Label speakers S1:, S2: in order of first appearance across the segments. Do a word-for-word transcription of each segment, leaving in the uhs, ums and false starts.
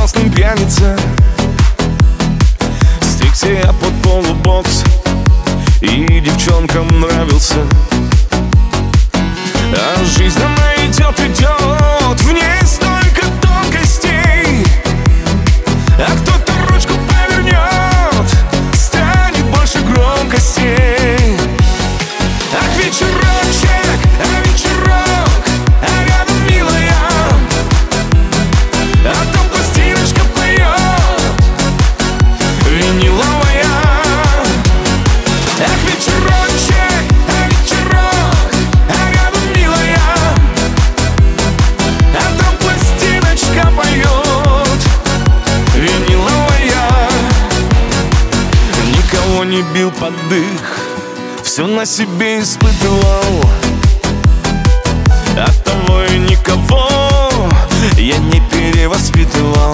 S1: опасным пьяница. Стригся я под полубокс и девчонкам нравился. А жизнь она идет, идет, в ней столько тонкостей. А кто-то ручку повернет, станет больше громкостей. Ах, вечерочек, а вечерок, а рядом милая, а там пластиночка поет, виниловая. Ах, вечерочек, а вечерок, а рядом милая, а там пластиночка поет, виниловая. Никого не бил под дых, все на себе испытывал. Оттого и никого я не перевоспитывал.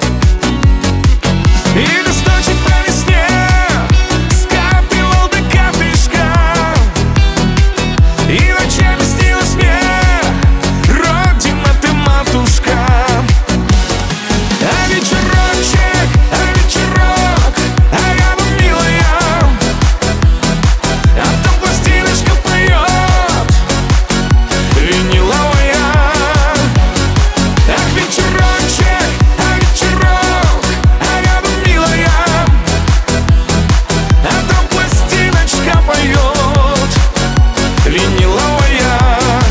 S1: И листочек по весне скапливал до капелька, и ночами снилась мне родина ты, матушка. А вечерочек, а вечерок, а рядом милая, а там пластиночка поет, виниловая. Ах, вечерочек, а вечерок, а рядом милая, а там пластиночка поет, виниловая.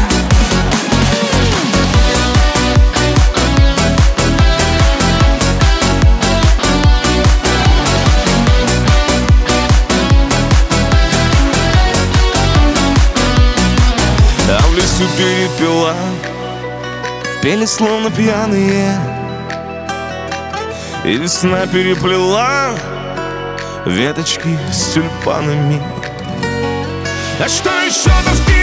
S1: А в лесу перепела пели словно пьяные, и весна переплела веточки с тюльпанами. А что еще-то впереди?